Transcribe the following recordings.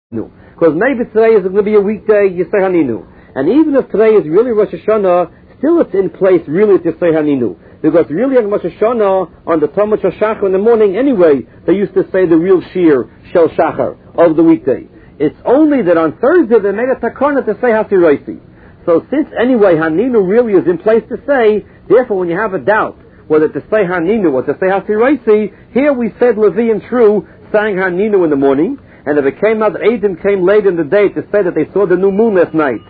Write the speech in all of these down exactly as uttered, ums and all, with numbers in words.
Because maybe today is going to be a weekday, Yisei Haninu. And even if today is really Rosh Hashanah, still it's in place really at Yisei Haninu. Because really on Rosh Hashanah, on the Talmud Shel Shachar in the morning anyway, they used to say the real Shir, Shel Shachar, of the weekday. It's only that on Thursday they made a takana to say Hasiroisi. So since anyway Haninu really is in place to say, therefore when you have a doubt whether to say Haninu or to say Hasiroisi, here we said Leviim true, saying Haninu in the morning, and if it came out that Adam came late in the day to say that they saw the new moon last night.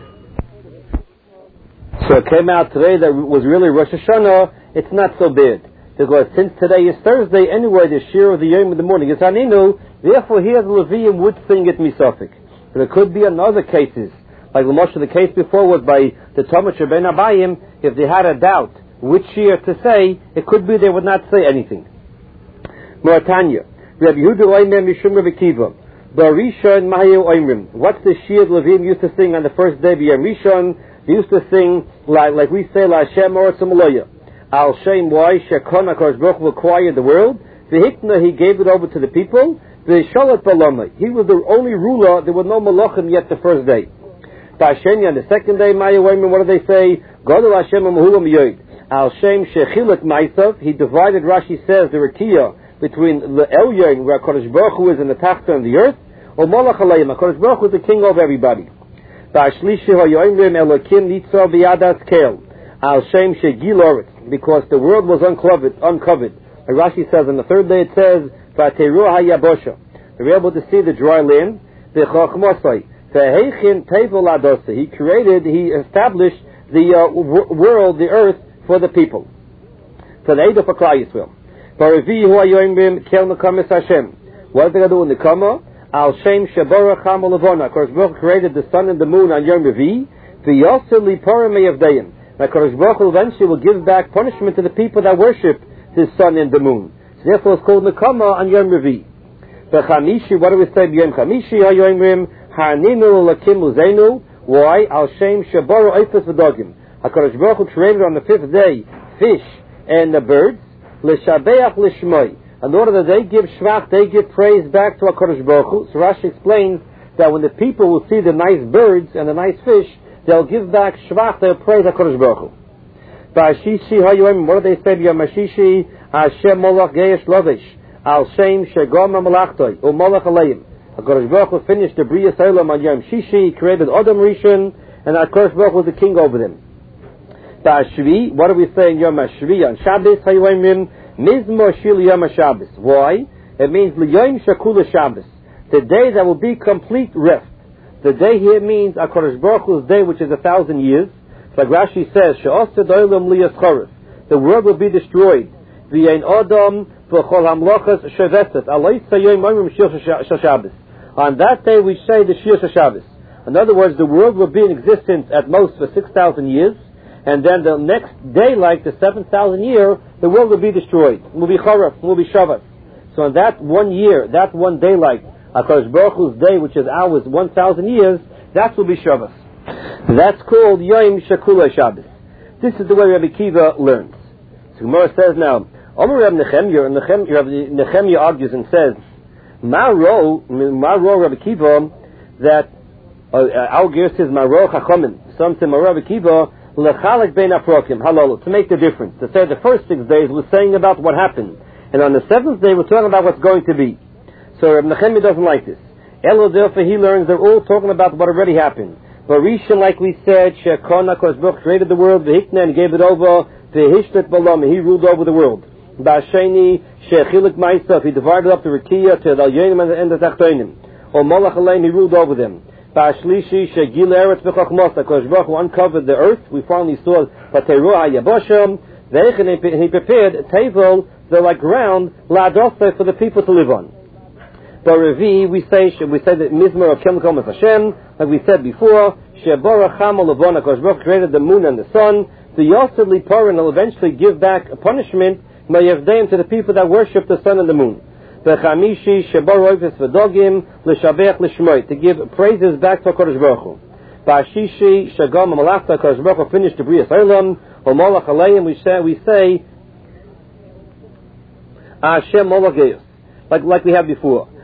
So it came out today that it was really Rosh Hashanah, it's not so bad. Because since today is Thursday, anyway, the Shir of the Yom in the morning is Haninu, therefore here the Levium would sing it Misafik. But it could be in other cases. Like the most of the case before was by the Talmud Sheben Abayim, if they had a doubt which Shir to say, it could be they would not say anything. Moratanya. Rabbi Yehuda Oimer Mishum Rabbi Kiva. Barishon Mahayu Oimrim. What's the Shir Levium used to sing on the first day of Yom Rishon? They used to sing like like we say La Hashem Oretz Maloya. Al Shem why Shekon HaKadosh Baruch Hu acquired the world. V'hikna he gave it over to the people. V'shalat Balama. He was the only ruler. There were no Malachim yet the first day. Ba'asheni on the second day, Maya Wayman, what do they say? Godel Hashem Mahulam Yoid. Al Shem Shechilak Maisav. He divided, Rashi says, the Rekiah between the Elyon, where HaKadosh Baruch Hu is in the Tachta and the earth, or Malach Alayim. HaKadosh Baruch Hu is the king of everybody. Ba'ashlishi Hayoimrim Elokim Nitzah V'yadas Kel. Al Shem Shegil Oretz. Because the world was uncovered. uncovered. And Rashi says on the third day it says, V'ateru hayabosha. They were able to see the dry land. V'chachmosai. V'heichin tevel adosa. He created, he established the uh, w- world, the earth, for the people. For the Eidah for Klal Yisrael. V'revi hu hayoimrim kel nekamis Hashem. What did they do in the Kama? Al Shem Sheborach Hamal Levona. Of course, Baruch created the sun and the moon on Yom Revi. V'yosel liparim meyavdeim. Now, HaKadosh Baruch Hu eventually will give back punishment to the people that worship the sun and the moon. So therefore it's called Nekama on Yom Revi. V'chamishi, what do we say? Yom Chamishi hayoimrim haninu lakim uzenu. Why? Al Shem Shebaru Eifes V'dogim. HaKadosh Baruch Hu created on the fifth day fish and the birds. L'shabeach l'shmoi. In order that they give shvach, they give praise back to HaKadosh Baruch Hu. So Rashi explains that when the people will see the nice birds and the nice fish, they'll give back shvach, they'll praise HaKadosh Baruch Hu. Ba'ashishi hayoim, what do they say? B'yamashishi Hashem molach geyesh lovish al shem shegom ha-malachtoi u molach aleim. HaKadosh Baruch Hu finished the Bria Salem on Yom Shishi. He created Adam Rishon, and HaKadosh Baruch Hu was the king over them. Ba'ashvi, what do we say in Yom HaShvi? On Shabbos hayoimim Mizmor Shil Yom HaShabbos. Why? It means L'yom Shakula Shabbos, the day that will be complete rest. The day here means HaKadosh Baruch Hu's day, which is a thousand years. Like Rashi says, She'osed Olam Liyaschoris. The world will be destroyed. V'yein Odom v'chol hamlochas sheveset. Alay Sayyim Oimrim Shir Shabbos. On that day we say the Shir Shabbos. In other words, the world will be in existence at most for six thousand years, and then the next day, like the seven thousand year, the world will be destroyed. It will be Choraf, it will be Shabbat. So in that one year, that one daylight, HaKadosh Baruch Hu's day, which is ours, one thousand years, that will be Shabbos. That's called Yom Shakula Shabbos. This is the way Rabbi Kiva learns. So Gemara says now, Omer Rabbi Nechemya, and Rabbi Nechemya argues and says, Maro, Maro Rabbi Kiva, that, uh, our gear says Maro Chachomim, some say Maro Rabbi Kiva, Lechalek Ben Aprokim, halal, to make the difference. To say the first six days we're saying about what happened, and on the seventh day we're talking about what's going to be. So Rabbi Nechemya doesn't like this. Elo, therefore, he learns they're all talking about what already happened. Barisha, like we said, Shekona, HaKadosh Baruch created the world, V'hikna, and gave it over, V'hishtet Balam, he ruled over the world. Ba'asheni, Shechilik Maisav, he divided up the Rekiah to the Alyonim and the Tachtonim. O Malach Aleim, he ruled over them. Ba'ashlishi, Shegil Eretz V'chachmos, HaKadosh Baruch Hu uncovered the earth, we finally saw V'teru HaYabosham, V'hichin, he prepared a table, the like ground, La'adofe, for the people to live on. But Revi, we say we say that Mizmor of Kem Komas Hashem, like we said before, Sheborach Hamal Levona, HaKadosh Baruch created the moon and the sun. The Yosef Liparin will eventually give back a punishment, Mayavdeim, to the people that worship the sun and the moon. The Chamishi Shebor Oifes V'dogim L'Shabeach L'Shmoy, to give praises back to HaKadosh Baruch Hu. Ba'ashishi Shagam Malachta, HaKadosh Baruch Hu finished the Bria Olam, O Molach Aleim, we say we say Hashem Molach Geus, like like we had before.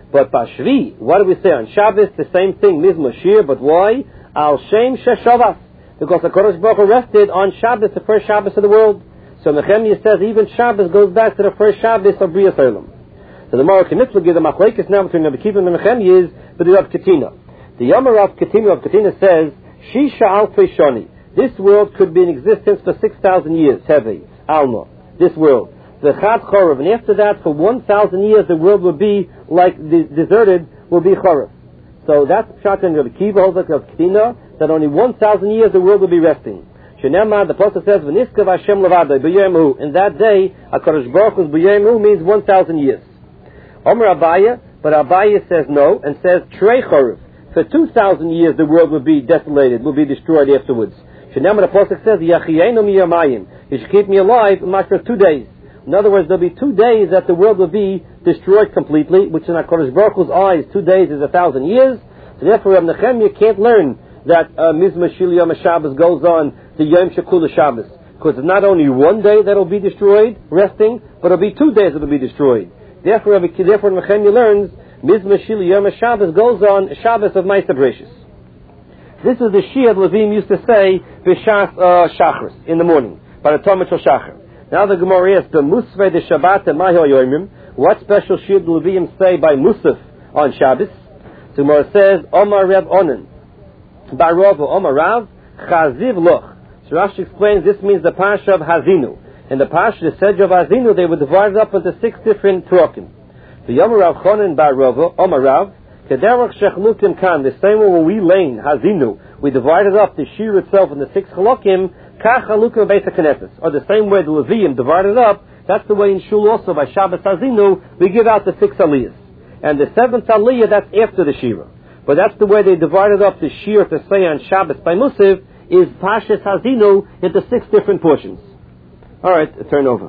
But Bashvi, what do we say on Shabbos? The same thing, Mizmor Shir, but why? Al Shem Sheshavas. Because the Kodesh Baruch Hu rested on Shabbos, the first Shabbos of the world. So Nehemiah says even Shabbos goes back to the first Shabbos of Bria Olam. So the Mara Knitzl gives the machlekes now between Rabbi Kiva and Nehemiah is the Rav Katina. The Yom Rav Katina, Rav Katina says, Shisha Alfei Shani. This world could be in existence for six thousand years, Hevi, Alma, this world. The Chad Chorav, and after that, for one thousand years, the world will be like the deserted, will be Chorav. So that's Pshat in Rabbi Kiva, holds like Rav Katina, that only one thousand years the world will be resting. Shenema, the Apostle says, V'niskav Hashem levadai, b'yemu. In that day, HaKadosh Baruch Hu's b'yemu means one thousand years. Omer Abaya, but Abaya says no, and says, Trei Chorav. For two thousand years the world will be desolated, will be destroyed afterwards. Shenema, the Apostle says, Yachienu miyamayim. You should keep me alive, much for two days. In other words, there'll be two days that the world will be destroyed completely, which in HaKadosh Baruch Hu's eyes, two days is a thousand years. So therefore, Reb Nehemiah can't learn that uh, Mizmor Shil Yom HaShabbos goes on the Yom Shekul Shabbos. Because it's not only one day that will be destroyed, resting, but it'll be two days that will be destroyed. Therefore, therefore Nehemiah learns Mizmor Shil Yom HaShabbos goes on Shabbos of Ma'aser Bereishis. This is the Shia Levim used to say B'Shas uh, Shachris, in the morning, by the Talmud Shel Shachar. Now the Gemara asks, the Musvei de Shabbat and Mahi Yoimim, what special Shia Levim say by Musaf on Shabbos? The Gemara says, Omar Reb Onan, Barov Omar Rav, Chaziv Loch. So Rashi explains this means the Parsha of Hazinu. In the Parsha, the Sedge of Hazinu, they were divided up into six different Trokim. The Yom Rav Chonin Barov Omar Rav, Kederach Shechlukim Kan, the same way when we lane Hazinu, we divided up the Shir itself into six Chalokim, Kach Halukim Beis HaKnesses, or the same way the Levium divided up. That's the way in Shul also by Shabbos Hazinu we give out the six Aliyahs, and the seventh Aliyah that's after the Shira. But that's the way they divided up the Shir to say on Shabbos by Musaf is Pashas Hazinu into six different portions. All right, turn over.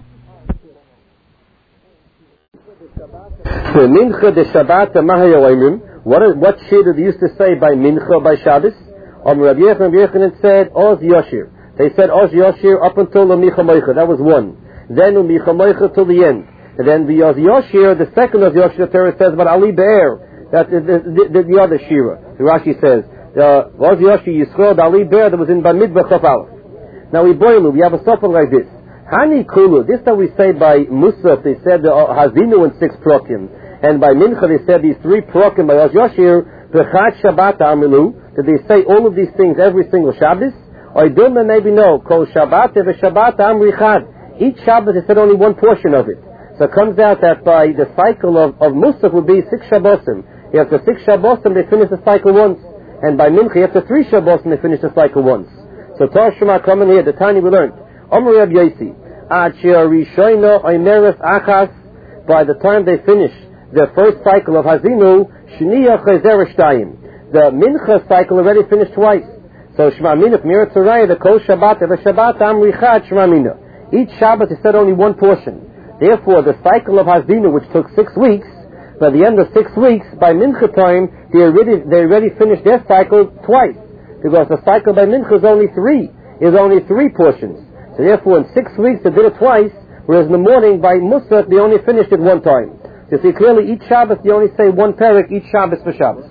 So Mincha de Shabbat Mahayoimim. What is, what Shir did they used to say by Mincha by Shabbos? Um, Rabbi Yochanan Yochanan said Oz Yoshir. They said Oz Yoshir up until the Micha Moicha. That was one. Then the Micha Moicha till the end. And then the Oz Yoshir, the second Oz Yoshir, the Torah says, but Ali Be'er. That is the, the, the, the other Shira. The Rashi says the Oz Yoshir Yisrael Ali Be'er that was in Bamidbar Chof Aleph. Now we boilu. We have a suffer like this. Hani Kulu. This that we say by Musaf. They said the Hazinu and six Prokim. And by Mincha they said these three Prokim by Oz Yoshir. B'chad Shabbat Amilu. Did they say all of these things every single Shabbos? Or Dilma maybe no. Kol Shabbat v'Shabbat Amri Chad. Each Shabbos they said only one portion of it. So it comes out that by the cycle of, of Musaf would be six Shabbosim. After six Shabbosim they finish the cycle once. And by Mincha after three Shabbosim they finish the cycle once. So Torah Shema coming here, the Tanya we learned. Omer Reb Yosi. Ad she'arishono oimeres achas. By the time they finish the first cycle of Hazinu, Shniya Chazer Shtayim. The Mincha cycle already finished twice. So Shema Minach Mira Tzoraya, the Kol Shabbat, the Shabbat Amri Chad Shema Minach. Each Shabbat is said only one portion. Therefore, the cycle of Hazinu, which took six weeks, by the end of six weeks, by Mincha time, they already they already finished their cycle twice, because the cycle by Mincha is only three, is only three portions. So therefore, in six weeks they did it twice, whereas in the morning by Musaf they only finished it one time. So you see clearly, each Shabbos they only say one parak each Shabbos for Shabbos.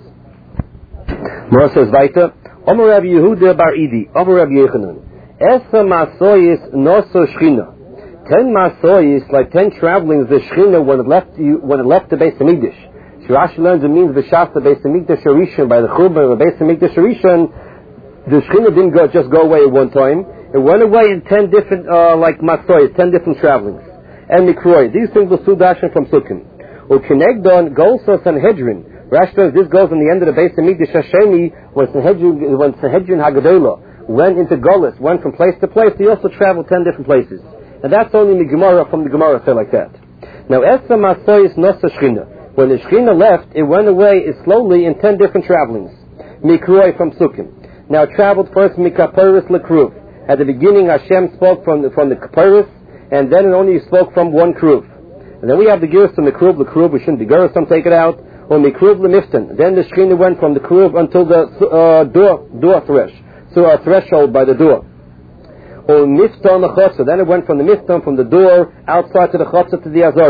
Mor says weiter, Omer Rabbi Yehuda Bar Idi, Omer Rabbi Yochanan, Esa Masoyis Noso Shchina. Ten Masoyis, like ten travelings, the Shchina when it left you, when it left the Beis Hamikdash. Shirashi learns it means V'shas the Beis Hamikdash Rishon by the Churban of the Beis Hamikdash Rishon. The Shchina didn't go, just go away at one time. It went away in ten different, uh, like Masoyis, ten different travelings. And Mikroi, these things were Sudashin from Sukkim. Ukinegdon Golsos and Hedrin. Rashi says this goes on the end of the Beis Hamikdash Hashemi when Sanhedrin, when Sanhedrin Hagadolah went into Golis, went from place to place. He also traveled ten different places, and that's only the Gemara from the Gemara say like that. Now, Esa Masoyis Nosa Shchina. When the Shchina left, it went away slowly in ten different travelings. Mikroi from Sukkim. Now, it traveled first Mikapiris Lekruv. At the beginning, Hashem spoke from the, from the Kapiris, and then it only spoke from one Kruv. And then we have the Girs from the Kruv, the Kruv. We shouldn't be Girs. Some take it out. Or Mikruv Lemifton. Then the Shechina went from the Kruv until the uh, door, door thresh, so a threshold by the door. Or Mifton Lechotza. Then it went from the Mifton, from the door outside to the Chotza to the Azara.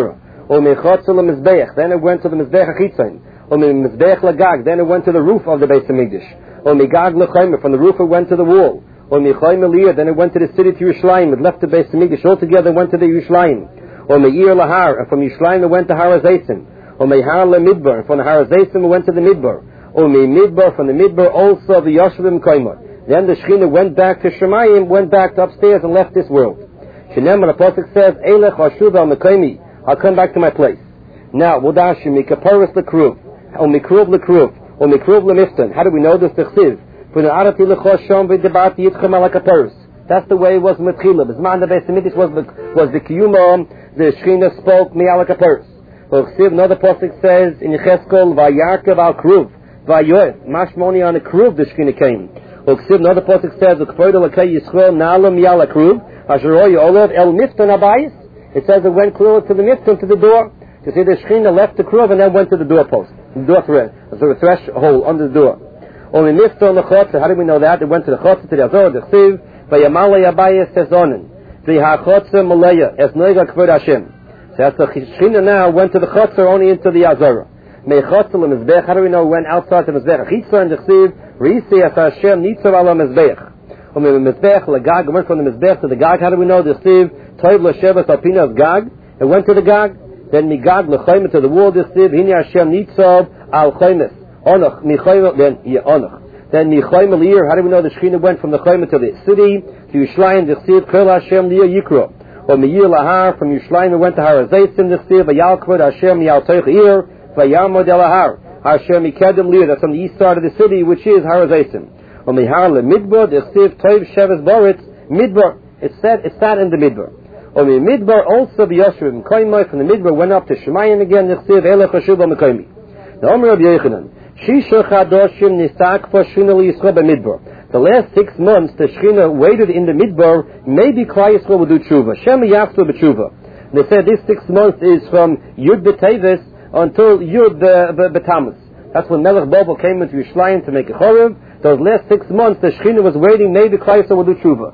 O mechotzel mizbeach, then it went to the mizbeach achitzain. O mizbeach lagag, then it went to the roof of the Beis Hamikdash. O migag lechaymer, from the roof it went to the wall. O michaymer liyah, then it went to the city to Yerushalayim. It left the Beis Hamikdash altogether, it went to the Yerushalayim. O meir lahar, and from Yerushalayim it went to Har HaZeitim. O mehar lemidbar, and from the Har HaZeitim it went to the Midbar. O me midbar, from the Midbar also the Yashvim Kaimar. Then the Shekhinah went back to Shemayim, went back to upstairs and left this world. Shenemar, the Pasuk says, Eilech hashuv al mekaimi, I'll come back to my place. Now, Wodashi, mikaparis lekruv, o mikruv lekruv, o mikruv lemiftan. How do we know this? T'chsiv. For the arati lechosham v'debati yitchem al kaparis. That's the way it was with Chila. Bisman the Beis Hamikdash was the, was the kiyumam, the Shekhinah spoke mi al kaparis. T'chsiv, another Pasuk says, in Yecheskel, vayarkev al kruv, vayoyet, mashmoni on the kruv the Shekhinah came. T'chsiv, another Pasuk says, l'kvoido l'kei yisrael na'alam mi al kruv, asheroy olav el miftan abayis. It says it went closer to the miftan, to the door. You see, the Shekhinah left the kruv and then went to the doorpost, the door thread, so the threshold under the door. Only miftan the chotzer. How do we know that? It went to the chotzer, to the azor, the chsiv, vayamalei abayis sezonin, the hachotzer malaya es noiga kvod Hashem. So that's the Shekhinah now went to the chotzer, only into the azor. Mei chotzer lemizbech. How do we know it went outside the mizbech? Chitzar and the chsiv reisi as Hashem nitzar ala mizbech. When the mizbech lagag went from the mizbech to the gag. How do we know the chsiv toiv l'shevas alpina of gag? It went to the gag. Then migag l'chayim to the wall. The chsiv hini Hashem nitzar al chayim. Onach michayim. Then yeah, onach. Then michayim liyir. How do we know the Shekhinah went from the chayim to the city to Yerushalayim? The chsiv kol Hashem liyir yikro. Or miyir lahar, from Yerushalayim it went to Har HaZeitim. The chsiv vayal kvod Hashem yal toich ir vayamod el lahar. Hashem mikedem liyir. That's on the east side of the city, which is Har HaZeitim. On the Har Midbar, the chsiv toiv sheves boritz midbar. It said it sat in the midbar. On the midbar also the Yashvim Kaimai, from the midbar went up to Shemayim again. The chsiv elech hashuv b'mekaimi. The Omer Rabbi Yochanan, Shisha chadoshim nisak for Shekhinah liyisrael b'midbar. The last six months the Shekhinah waited in the midbar. Maybe Klal Yisrael will do tshuva. Shema yachzu b'tshuva. They said this six months is from Yud B'Teves until Yud B'Tammuz. That's when Melech Bobo came into Yerushalayim to make a chorev. Those last six months, the Shekhinah was waiting. Maybe Klal Yisrael will do tshuva.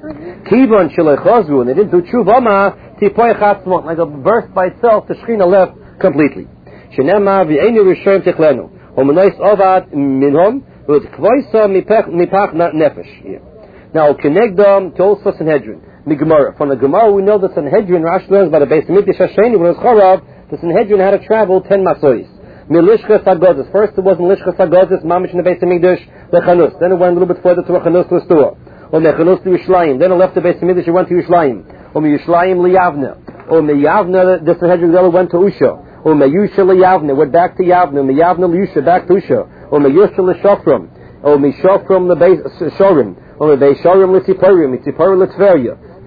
Kivon shelei chazru, and they didn't do tshuva. Ma tipoy chatzmot, like a verse by itself, the Shekhinah left completely. Shenema v'einu rishoyim tichlenu, homenais ovad minhom v'tkvoisa mipach nefesh. Now kenegdom to also Sanhedrin, the Gemara. From the Gemara, we know that Sanhedrin, Rashi learns by the Beis Hamikdash Hasheni, when it was charav, the Sanhedrin had to travel ten masois. Milishchas Hagodis. First it was Milishchas Hagodis, Mamish in the Beis Hamikdash, Lechanus. Then it went a little bit further to Lechanus to a store. Or Lechanus to Yerushalayim. Then it left the Beis Hamikdash, it went to Yerushalayim. Or Yerushalayim Liyavna. Or Meyavna, the Sanhedrin went to Usha. Or Meyusha Liyavna, went back to Yavna. Meyavna Liyusha, back to Usha. Or Meyusha Lishofram. Or Mishofram the Beis Shorim. Or Beis Shorim L'Tziporim, L'Tziporim L'Tveria.